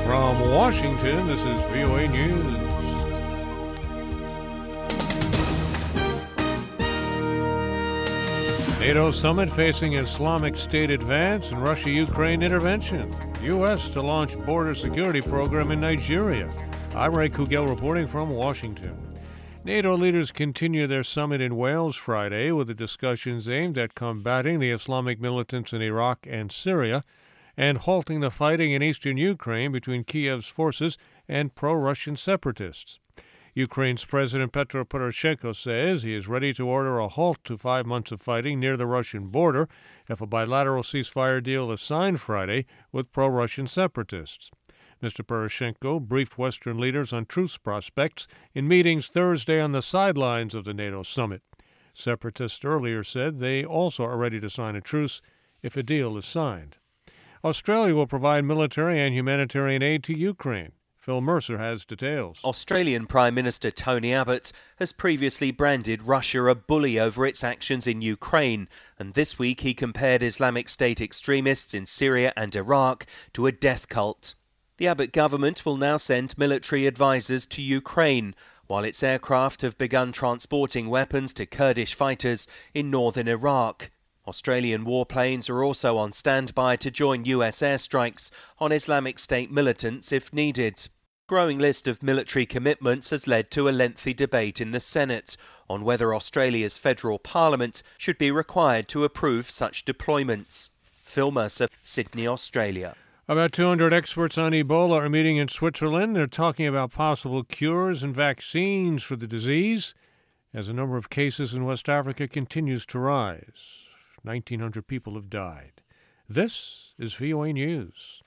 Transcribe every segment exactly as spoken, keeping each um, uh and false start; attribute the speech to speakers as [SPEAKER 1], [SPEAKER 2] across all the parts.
[SPEAKER 1] From Washington, this is V O A News. NATO summit facing Islamic State advance and Russia-Ukraine intervention. U S to launch border security program in Nigeria. I'm Ray Kugel reporting from Washington. NATO leaders continue their summit in Wales Friday with the discussions aimed at combating the Islamic militants in Iraq and Syria and halting the fighting in eastern Ukraine between Kiev's forces and pro-Russian separatists. Ukraine's President Petro Poroshenko says he is ready to order a halt to five months of fighting near the Russian border if a bilateral ceasefire deal is signed Friday with pro-Russian separatists. Mister Poroshenko briefed Western leaders on truce prospects in meetings Thursday on the sidelines of the NATO summit. Separatists earlier said they also are ready to sign a truce if a deal is signed. Australia will provide military and humanitarian aid to Ukraine. Phil Mercer has details.
[SPEAKER 2] Australian Prime Minister Tony Abbott has previously branded Russia a bully over its actions in Ukraine, and this week he compared Islamic State extremists in Syria and Iraq to a death cult. The Abbott government will now send military advisors to Ukraine, while its aircraft have begun transporting weapons to Kurdish fighters in northern Iraq. Australian warplanes are also on standby to join U S airstrikes on Islamic State militants if needed. A growing list of military commitments has led to a lengthy debate in the Senate on whether Australia's federal parliament should be required to approve such deployments. Phil Mercer, Sydney, Australia.
[SPEAKER 1] About two hundred experts on Ebola are meeting in Switzerland. They're talking about possible cures and vaccines for the disease as the number of cases in West Africa continues to rise. nineteen hundred people have died. This is V O A News.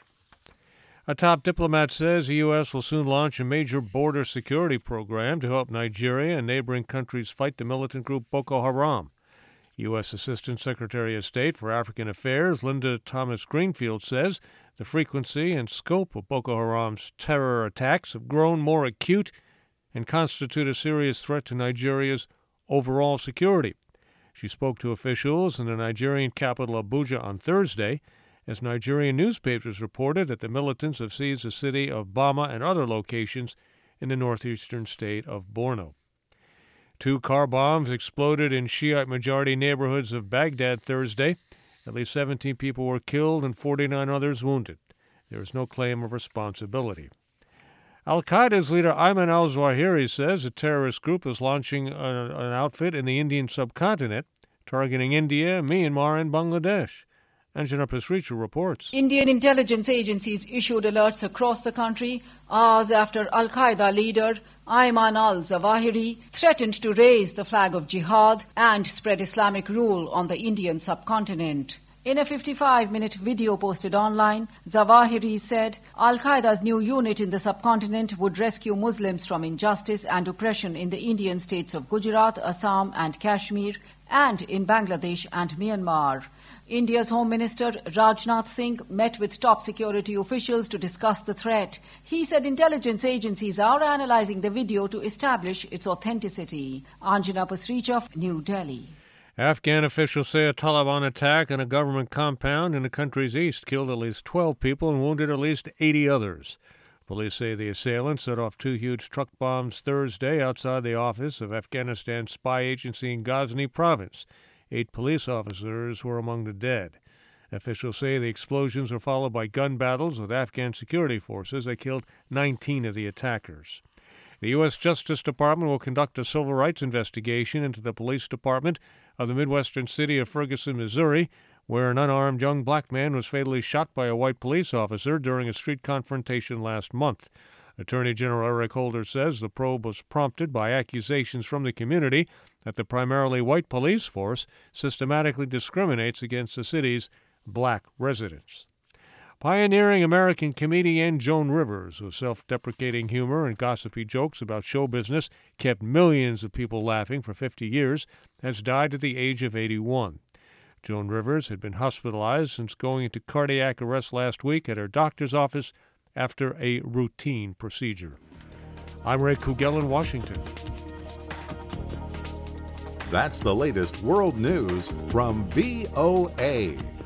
[SPEAKER 1] A top diplomat says the U S will soon launch a major border security program to help Nigeria and neighboring countries fight the militant group Boko Haram. U S Assistant Secretary of State for African Affairs Linda Thomas-Greenfield says the frequency and scope of Boko Haram's terror attacks have grown more acute and constitute a serious threat to Nigeria's overall security. She spoke to officials in the Nigerian capital Abuja on Thursday as Nigerian newspapers reported that the militants have seized the city of Bama and other locations in the northeastern state of Borno. Two car bombs exploded in Shiite-majority neighborhoods of Baghdad Thursday. At least seventeen people were killed and forty-nine others wounded. There is no claim of responsibility. Al-Qaeda's leader Ayman al-Zawahiri says the terrorist group is launching a, an outfit in the Indian subcontinent, targeting India, Myanmar, and Bangladesh. Anjana Pasricha reports.
[SPEAKER 3] Indian intelligence agencies issued alerts across the country hours after Al-Qaeda leader Ayman al-Zawahiri threatened to raise the flag of jihad and spread Islamic rule on the Indian subcontinent. In a fifty-five minute video posted online, Zawahiri said Al-Qaeda's new unit in the subcontinent would rescue Muslims from injustice and oppression in the Indian states of Gujarat, Assam and Kashmir, and in Bangladesh and Myanmar. India's Home Minister Rajnath Singh met with top security officials to discuss the threat. He said intelligence agencies are analyzing the video to establish its authenticity. Anjana Pasricha, New Delhi.
[SPEAKER 1] Afghan officials say a Taliban attack on a government compound in the country's east killed at least twelve people and wounded at least eighty others. Police say the assailants set off two huge truck bombs Thursday outside the office of Afghanistan's spy agency in Ghazni province. Eight police officers were among the dead. Officials say the explosions were followed by gun battles with Afghan security forces that killed nineteen of the attackers. The U S Justice Department will conduct a civil rights investigation into the police department of the Midwestern city of Ferguson, Missouri, where an unarmed young black man was fatally shot by a white police officer during a street confrontation last month. Attorney General Eric Holder says the probe was prompted by accusations from the community that the primarily white police force systematically discriminates against the city's black residents. Pioneering American comedian Joan Rivers, whose self-deprecating humor and gossipy jokes about show business kept millions of people laughing for fifty years, has died at the age of eighty-one. Joan Rivers had been hospitalized since going into cardiac arrest last week at her doctor's office after a routine procedure. I'm Ray Kugel in Washington.
[SPEAKER 4] That's the latest world news from V O A.